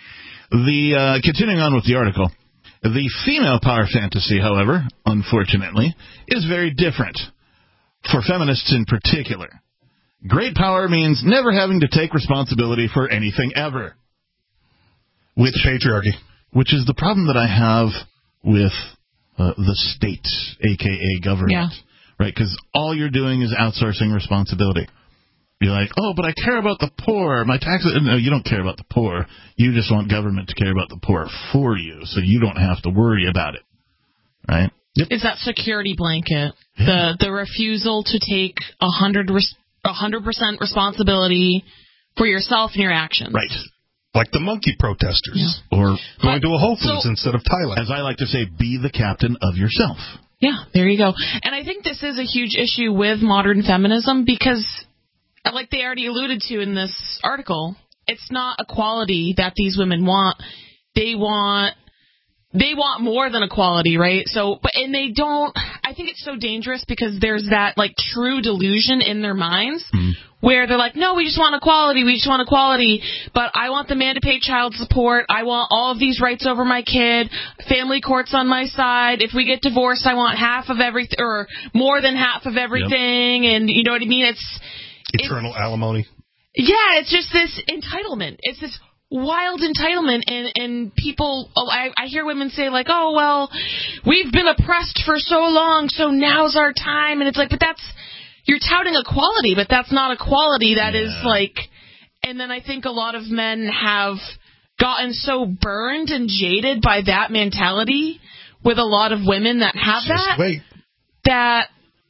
The uh, continuing on with the article, the female power fantasy, however, unfortunately, is very different. For feminists in particular, great power means never having to take responsibility for anything ever. Which patriarchy. Which is the problem that I have with uh, the state, a k a government. Yeah. Right? Because all you're doing is outsourcing responsibility. You're like, oh, but I care about the poor. My taxes. No, you don't care about the poor. You just want government to care about the poor for you, so you don't have to worry about it. Right? Yep. It's that security blanket. Yeah. The the refusal to take a hundred a hundred percent responsibility for yourself and your actions. Right. Like the monkey protesters. Yeah. Or going but, to a Whole Foods so, instead of Thailand. As I like to say, be the captain of yourself. Yeah, there you go. And I think this is a huge issue with modern feminism because, like they already alluded to in this article, it's not equality that these women want. They want they want more than equality, right? So, but and they don't. I think it's so dangerous because there's that like true delusion in their minds mm. where they're like, no, we just want equality, we just want equality. But I want the man to pay child support. I want all of these rights over my kid. Family court's on my side. If we get divorced, I want half of everything or more than half of everything. Yep. And you know what I mean? It's eternal it's, alimony. Yeah, it's just this entitlement. It's this wild entitlement, and and people, oh, I, I hear women say like, oh, well, we've been oppressed for so long, so now's our time. And it's like, but that's, you're touting equality, but that's not equality. That yeah. is like, and then I think a lot of men have gotten so burned and jaded by that mentality with a lot of women that have Just that, wait. that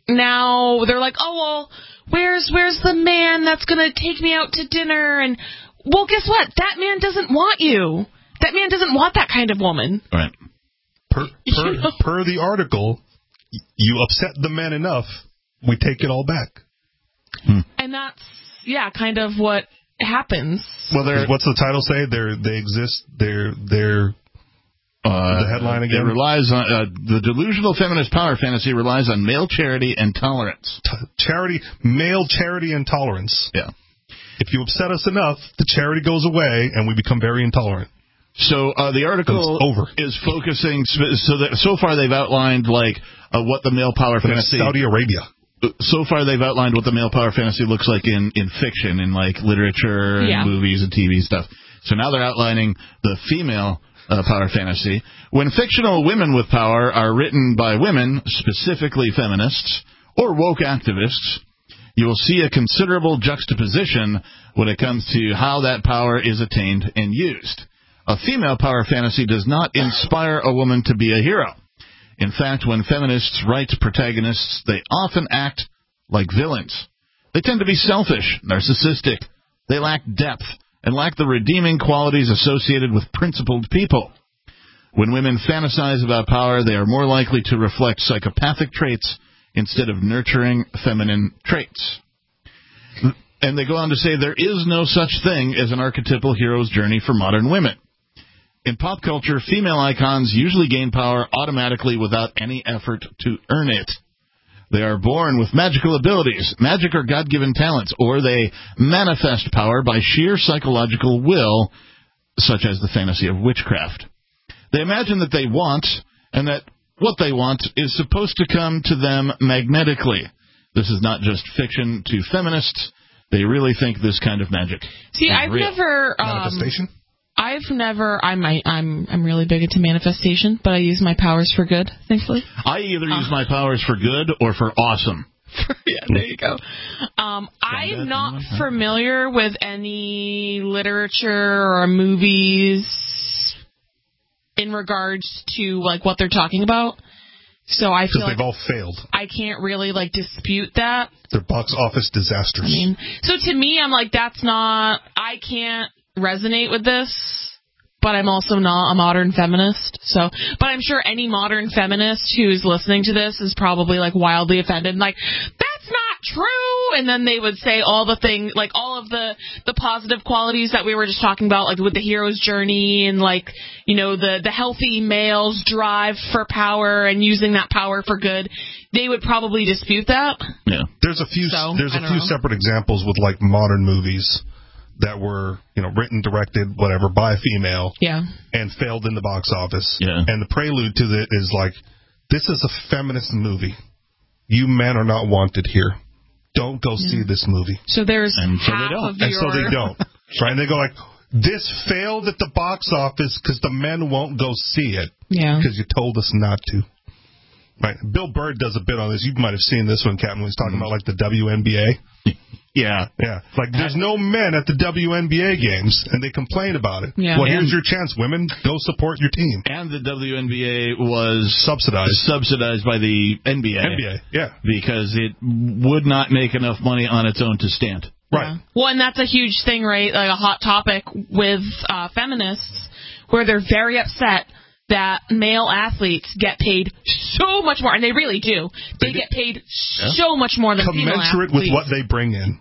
now they're like, oh, well, where's where's the man that's going to take me out to dinner? And well, guess what? That man doesn't want you. That man doesn't want that kind of woman. Right. Per, per, per the article, you upset the men enough, we take it all back. Hmm. And that's, yeah, kind of what happens. Well, what's the title say? They're, they exist. They're they're uh, the headline again. It relies on uh, the delusional feminist power fantasy relies on male charity and tolerance. T- charity, male charity and tolerance. Yeah. If you upset us enough, the charity goes away, and we become very intolerant. So uh, the article over. is focusing so that so far they've outlined like uh, what the male power but fantasy. Saudi Arabia. So far they've outlined what the male power fantasy looks like in, in fiction, in like literature and yeah. movies and T V stuff. So now they're outlining the female uh, power fantasy. When fictional women with power are written by women, specifically feminists or woke activists, you will see a considerable juxtaposition when it comes to how that power is attained and used. A female power fantasy does not inspire a woman to be a hero. In fact, when feminists write protagonists, they often act like villains. They tend to be selfish, narcissistic. They lack depth and lack the redeeming qualities associated with principled people. When women fantasize about power, they are more likely to reflect psychopathic traits instead of nurturing feminine traits. And they go on to say there is no such thing as an archetypal hero's journey for modern women. In pop culture, female icons usually gain power automatically without any effort to earn it. They are born with magical abilities, magic or God-given talents, or they manifest power by sheer psychological will, such as the fantasy of witchcraft. They imagine that they want, and that what they want is supposed to come to them magnetically. This is not just fiction to feminists. They really think this kind of magic See, is I've real. never um, manifestation. I've never. I'm I, I'm I'm really big into manifestation, but I use my powers for good. Thankfully, I either uh, use my powers for good or for awesome. Yeah, there you go. Um, I'm not familiar with any literature or movies in regards to like what they're talking about. So I feel because they've like all failed. I can't really like dispute that. They're box office disasters. I mean, so to me, I'm like, that's not. I can't resonate with this, but I'm also not a modern feminist. So, but I'm sure any modern feminist who's listening to this is probably like wildly offended, like that's not true. And then they would say all the things, like all of the the positive qualities that we were just talking about, like with the hero's journey and like you know the the healthy male's drive for power and using that power for good. They would probably dispute that. Yeah, there's a few. So, there's a few know. separate examples with like modern movies that were, you know, written, directed, whatever, by a female, yeah, and failed in the box office. Yeah. And the prelude to it is like, this is a feminist movie. You men are not wanted here. Don't go yeah. see this movie. So there's and so half they don't. of and your... so they don't. Right? And they go like, this failed at the box office because the men won't go see it. Yeah. Because you told us not to. Right. Bill Burr does a bit on this. You might have seen this one, Captain, when he's talking about, like, the W N B A. Yeah. Yeah. Like, there's no men at the W N B A games, and they complain about it. Yeah. Well, here's And- your chance, women. Go support your team. And the W N B A was subsidized subsidized by the N B A. N B A, yeah. Because it would not make enough money on its own to stand. Right. Well, and that's a huge thing, right? Like a hot topic with uh, feminists, where they're very upset that male athletes get paid so much more, and they really do. They, they get paid yeah. so much more than female athletes. Commensurate with what they bring in.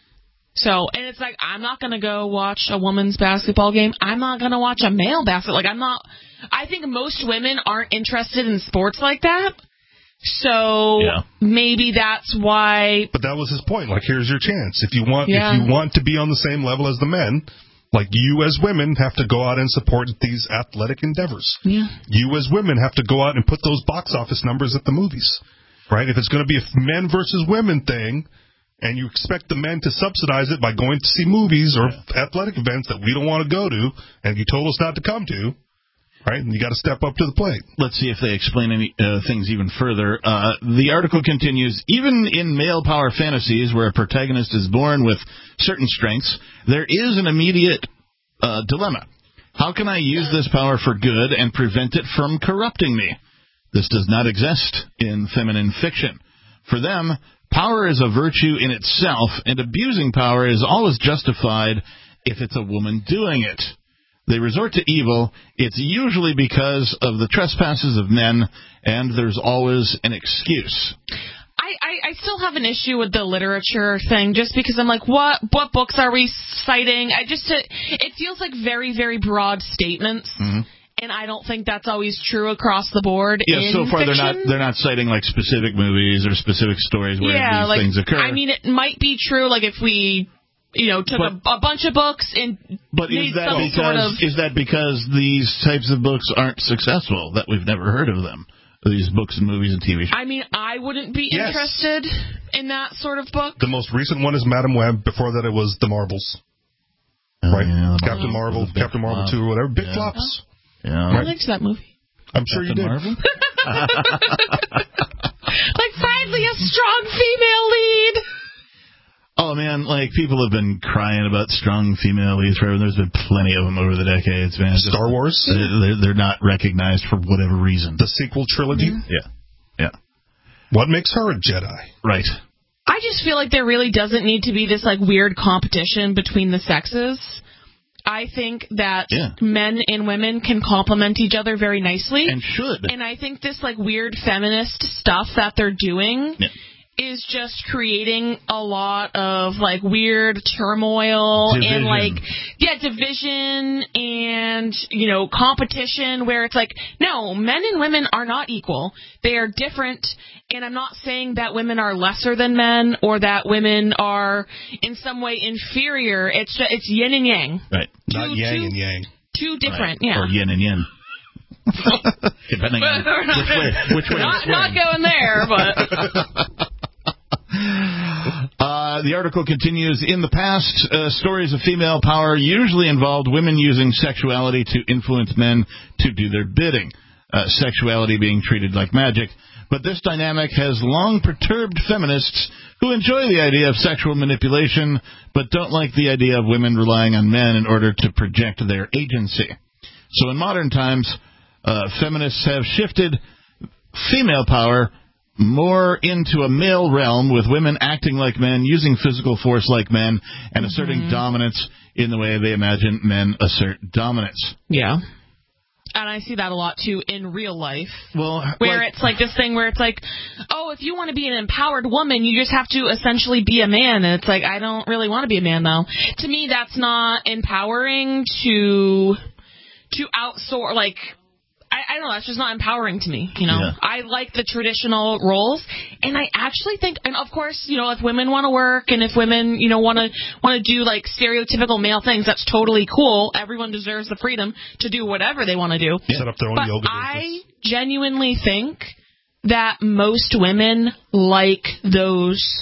So, and it's like, I'm not going to go watch a women's basketball game. I'm not going to watch a male basketball. Like, I'm not, I think most women aren't interested in sports like that. So, yeah. maybe that's why. But that was his point. Like, here's your chance. If you want, yeah. if you want to be on the same level as the men, like, you as women have to go out and support these athletic endeavors. Yeah. You as women have to go out and put those box office numbers at the movies, right? If it's going to be a men versus women thing, and you expect the men to subsidize it by going to see movies or yeah. athletic events that we don't want to go to, and you told us not to come to, right? And you got to step up to the plate. Let's see if they explain any uh, things even further. Uh, the article continues, even in male power fantasies where a protagonist is born with certain strengths, there is an immediate uh, dilemma. How can I use this power for good and prevent it from corrupting me? This does not exist in feminine fiction. For them, power is a virtue in itself, and abusing power is always justified if it's a woman doing it. They resort to evil. It's usually because of the trespasses of men, and there's always an excuse. I, I, I still have an issue with the literature thing, just because I'm like, what what books are we citing? I just it feels like very, very broad statements. Mm-hmm. And I don't think that's always true across the board. Yeah, in so far fiction. they're not they're not citing like specific movies or specific stories where yeah, these like, things occur. I mean, it might be true, like if we, you know, took but, a, a bunch of books and but made is that some because sort of, is that because these types of books aren't successful? That we've never heard of them. These books and movies and T V shows. I mean, I wouldn't be yes. interested in that sort of book. The most recent one is Madam Web. Before that, it was The Marvels. Oh, right, yeah, Captain Marvel, Captain Marvel flop. two, or whatever. Big yeah. flops. Yeah, I right. liked that movie. I'm sure Captain you did. Marvel? Like, finally, a strong female lead. Oh, man, like, people have been crying about strong female leads forever. There's been plenty of them over the decades, man. Star Just, Wars? They're, they're not recognized for whatever reason. The sequel trilogy? Yeah. Yeah. What makes her a Jedi? Right. I just feel like there really doesn't need to be this, like, weird competition between the sexes. I think that yeah. men and women can complement each other very nicely. And should. And I think this, like, weird feminist stuff that they're doing yeah. is just creating a lot of, like, weird turmoil division. and, like, yeah, division and, you know, competition where it's like, no, men and women are not equal. They are different. And I'm not saying that women are lesser than men or that women are in some way inferior. It's just, it's yin and yang. Right. Two, Not yang two, and yang. Two different, right. yeah. Or yin and yin. Depending on which way, which way not, not going there, but... Uh, the article continues, in the past, uh, stories of female power usually involved women using sexuality to influence men to do their bidding, uh, sexuality being treated like magic. But this dynamic has long perturbed feminists who enjoy the idea of sexual manipulation, but don't like the idea of women relying on men in order to project their agency. So in modern times, uh, feminists have shifted female power more into a male realm, with women acting like men, using physical force like men, and asserting mm-hmm. dominance in the way they imagine men assert dominance. Yeah. And I see that a lot, too, in real life. Well, where like, it's like this thing where it's like, oh, if you want to be an empowered woman, you just have to essentially be a man. And it's like, I don't really want to be a man, though. To me, that's not empowering to to outsource, like... I, I don't know, that's just not empowering to me, you know. Yeah. I like the traditional roles, and I actually think, and of course, you know, if women want to work, and if women, you know, want to want to do, like, stereotypical male things, that's totally cool. Everyone deserves the freedom to do whatever they want to do. Yeah. Set up their own but yoga I business. Genuinely think that most women like those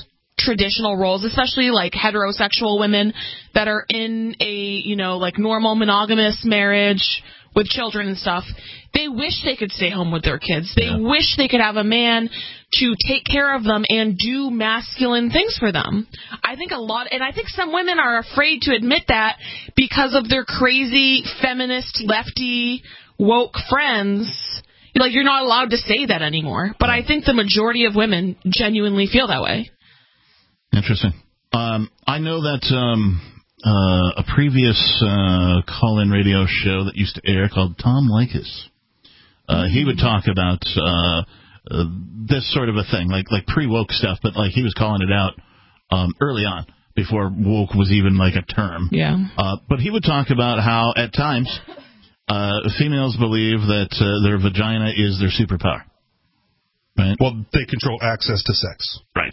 traditional roles, especially like heterosexual women that are in a, you know, like normal monogamous marriage with children and stuff. They wish they could stay home with their kids. They yeah. wish they could have a man to take care of them and do masculine things for them. I think a lot, and I think some women are afraid to admit that because of their crazy feminist, lefty, woke friends. Like, you're not allowed to say that anymore. But I think the majority of women genuinely feel that way. Interesting. Um, I know that um, uh, a previous uh, call-in radio show that used to air called Tom Leykis, uh, he would talk about uh, uh, this sort of a thing, like like pre-woke stuff, but like he was calling it out um, early on, before woke was even like a term. Yeah. Uh, but he would talk about how, at times, Uh, females believe that uh, their vagina is their superpower. Right? Well, they control access to sex. Right.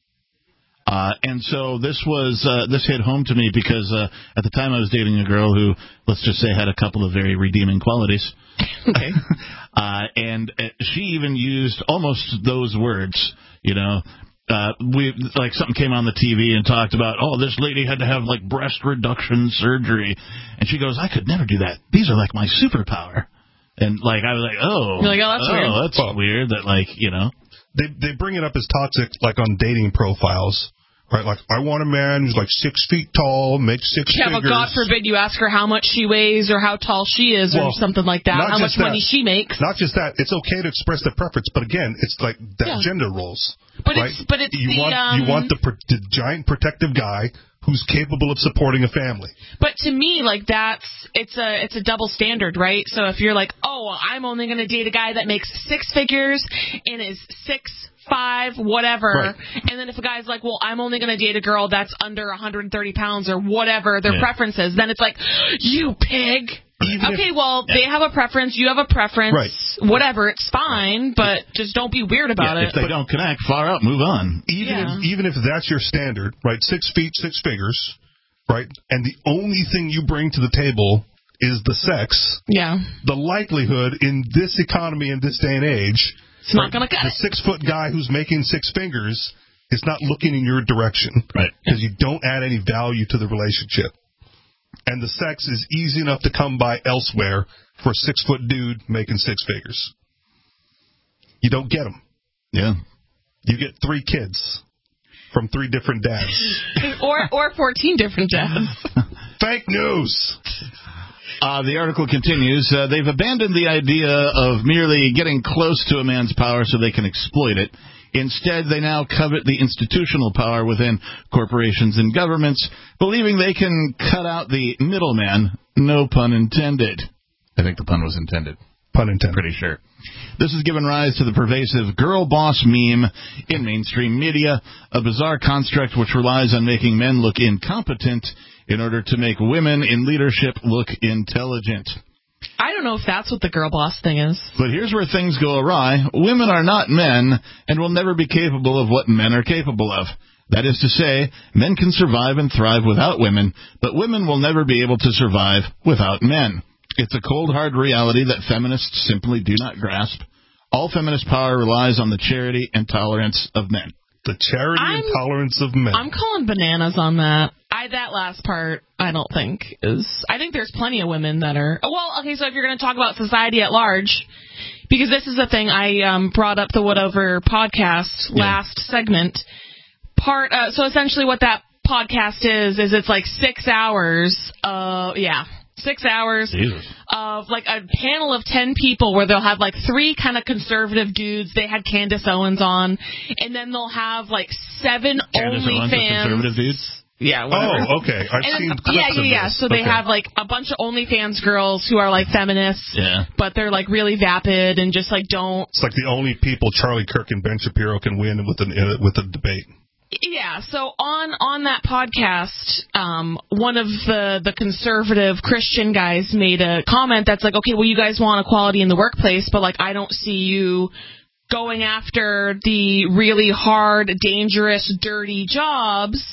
Uh, and so this was uh, this hit home to me because uh, at the time I was dating a girl who, let's just say, had a couple of very redeeming qualities. Okay. uh, and uh, she even used almost those words, you know. Uh, we like something came on the T V and talked about, oh, this lady had to have like breast reduction surgery, and she goes, I could never do that. These are like my superpower. And like I was like, oh, You're like, oh, that's oh, weird. that's well, weird. That like you know, they they bring it up as toxic, like on dating profiles, right? Like, I want a man who's like six feet tall, makes six yeah, figures. but God forbid you ask her how much she weighs or how tall she is well, or something like that. How much that. money she makes. Not just that. It's okay to express their preference, but again, it's like that Yeah. gender roles. But right? it's but it's you the want um, you want the, the giant protective guy who's capable of supporting a family. But to me, like that's it's a it's a double standard, right? So if you're like, oh, I'm only going to date a guy that makes six figures and is six five, whatever, right. and then if a guy's like, well, I'm only going to date a girl that's under one hundred thirty pounds or whatever their yeah. preference is, then it's like, you pig. Even okay, if, well, yeah. they have a preference, you have a preference, right. whatever, it's fine, but just don't be weird about yeah, it. If they but, don't connect, far out, move on. Even yeah. if even if that's your standard, right? Six feet, six figures, right? And the only thing you bring to the table is the sex. Yeah. The likelihood in this economy, in this day and age, it's not going to cut the it. six foot guy who's making six fingers is not looking in your direction, right? Because you don't add any value to the relationship. And the sex is easy enough to come by elsewhere for a six-foot dude making six figures. You don't get them. Yeah. You get three kids from three different dads. or or fourteen different dads. Fake news. Uh, the article continues. Uh, they've abandoned the idea of merely getting close to a man's power so they can exploit it. Instead, they now covet the institutional power within corporations and governments, believing they can cut out the middleman. No pun intended. I think the pun was intended. Pun intended. Pretty sure. This has given rise to the pervasive girl boss meme in mainstream media, a bizarre construct which relies on making men look incompetent in order to make women in leadership look intelligent. I don't know if that's what the girl boss thing is. But here's where things go awry. Women are not men and will never be capable of what men are capable of. That is to say, men can survive and thrive without women, but women will never be able to survive without men. It's a cold, hard reality that feminists simply do not grasp. All feminist power relies on the charity and tolerance of men. The charity I'm, and tolerance of men. I'm calling bananas on that. I that last part, I don't think is. I think there's plenty of women that are. Well, okay, so if you're going to talk about society at large, because this is the thing I um, brought up the Whatever podcast last yeah. segment. Part. Uh, so essentially, what that podcast is is it's like six hours. Uh, yeah. Six hours Jesus. of like a panel of ten people where they'll have like three kind of conservative dudes. They had Candace Owens on, and then they'll have like seven OnlyFans. Conservative dudes. Yeah. Whatever. Oh, okay. I've and seen then, clips yeah, yeah, of yeah. this. So they okay. have like a bunch of OnlyFans girls who are like feminists, yeah. but they're like really vapid and just like don't. It's like the only people Charlie Kirk and Ben Shapiro can win with an uh, with a debate. Yeah, so on, on that podcast, um, one of the, the conservative Christian guys made a comment that's like, okay, well, you guys want equality in the workplace, but, like, I don't see you going after the really hard, dangerous, dirty jobs.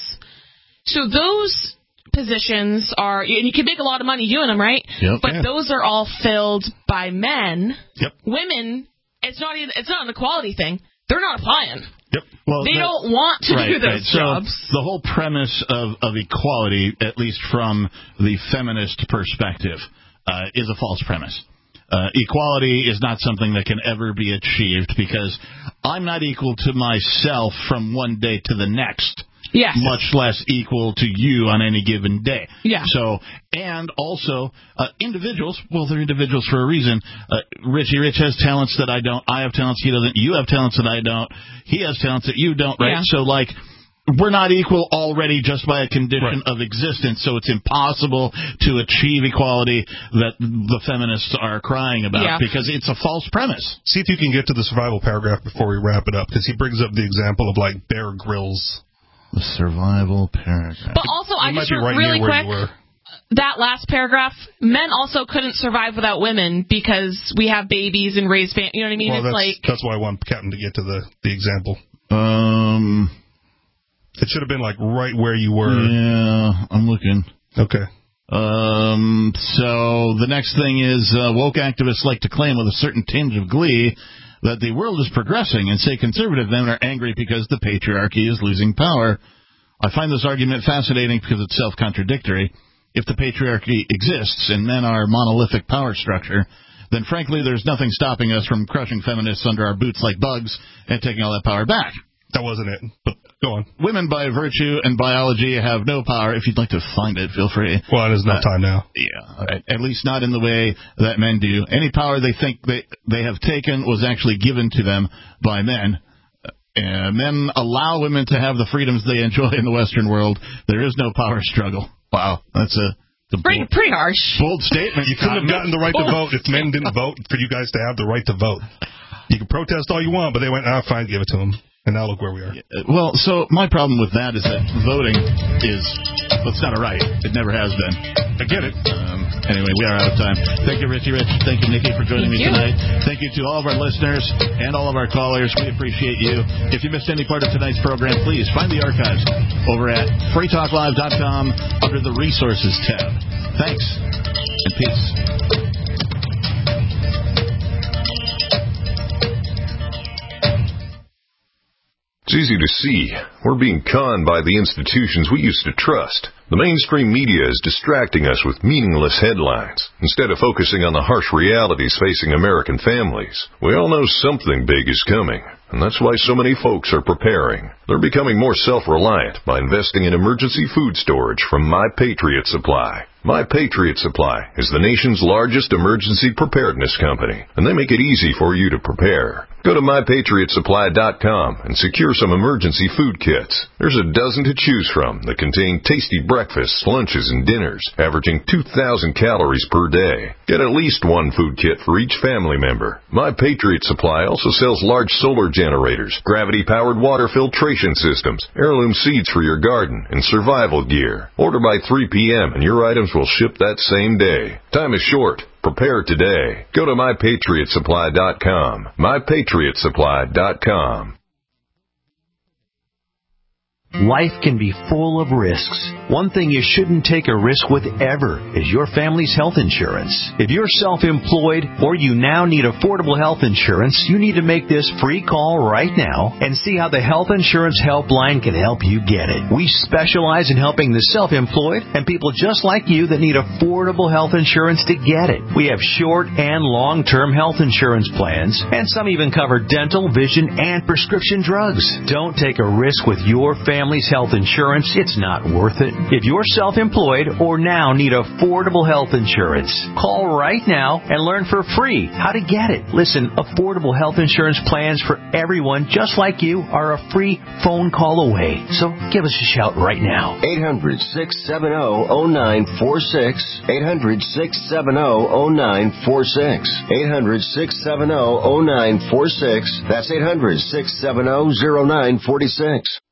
So those positions are, and you can make a lot of money doing them, right? Yep. But yeah. those are all filled by men. Yep. Women, it's not even, it's not an equality thing. They're not applying. Yep. Well, they that, don't want to right, do those right. jobs. So the whole premise of, of equality, at least from the feminist perspective, uh, is a false premise. Uh, equality is not something that can ever be achieved because I'm not equal to myself from one day to the next. Yes. Much less equal to you on any given day. Yeah. So, and also, uh, individuals, well, they're individuals for a reason. Uh, Richie Rich has talents that I don't. I have talents he doesn't. You have talents that I don't. He has talents that you don't, right? Yeah. So, like, we're not equal already just by a condition right. of existence, so it's impossible to achieve equality that the feminists are crying about yeah. because it's a false premise. See if you can get to the survival paragraph before we wrap it up, because he brings up the example of, like, Bear Grylls. The survival paragraph. But also, I just right really quick, you that last paragraph, men also couldn't survive without women because we have babies and raise families. You know what I mean? Well, it's that's, like that's why I want Captain to get to the, the example. Um, It should have been, like, right where you were. Yeah, I'm looking. Okay. Um, so the next thing is uh, woke activists like to claim with a certain tinge of glee that the world is progressing and say conservative men are angry because the patriarchy is losing power. I find this argument fascinating because it's self-contradictory. If the patriarchy exists and men are monolithic power structure, then frankly there's nothing stopping us from crushing feminists under our boots like bugs and taking all that power back. That wasn't it, but go on. Women by virtue and biology have no power. If you'd like to find it, feel free. Well, there's no uh, time now. Yeah, at, at least not in the way that men do. Any power they think they, they have taken was actually given to them by men. Uh, men allow women to have the freedoms they enjoy in the Western world. There is no power struggle. Wow, that's a... The pretty, bold, pretty harsh. Bold statement. You couldn't have gotten the right to vote if men didn't vote for you guys to have the right to vote. You can protest all you want, but they went, ah, fine, give it to them. And now look where we are. Well, so my problem with that is that voting is, well, it's not a right. It never has been. I get it. Um, anyway, we are out of time. Thank you, Richie Rich. Thank you, Nikki, for joining Thank me you. tonight. Thank you to all of our listeners and all of our callers. We appreciate you. If you missed any part of tonight's program, please find the archives over at free talk live dot com under the Resources tab. Thanks and peace. It's easy to see. We're being conned by the institutions we used to trust. The mainstream media is distracting us with meaningless headlines instead of focusing on the harsh realities facing American families. We all know something big is coming, and that's why so many folks are preparing. They're becoming more self-reliant by investing in emergency food storage from My Patriot Supply. My Patriot Supply is the nation's largest emergency preparedness company, and they make it easy for you to prepare. Go to my patriot supply dot com and secure some emergency food kits. There's a dozen to choose from that contain tasty breakfasts, lunches, and dinners, averaging two thousand calories per day. Get at least one food kit for each family member. My Patriot Supply also sells large solar generators, gravity-powered water filtration systems, heirloom seeds for your garden, and survival gear. Order by three p.m. and your items will ship that same day. Time is short. Prepare today. Go to my patriot supply dot com. my patriot supply dot com. Life can be full of risks. One thing you shouldn't take a risk with ever is your family's health insurance. If you're self-employed or you now need affordable health insurance, you need to make this free call right now and see how the Health Insurance Helpline can help you get it. We specialize in helping the self-employed and people just like you that need affordable health insurance to get it. We have short and long-term health insurance plans, and some even cover dental, vision, and prescription drugs. Don't take a risk with your family. Family's health insurance, it's not worth it. If you're self-employed or now need affordable health insurance, call right now and learn for free how to get it. Listen, affordable health insurance plans for everyone just like you are a free phone call away. So give us a shout right now. eight hundred, six seven zero, zero nine four six. eight hundred, six seven zero, zero nine four six. eight hundred, six seven zero, zero nine four six. That's eight hundred, six seven zero, zero nine four six.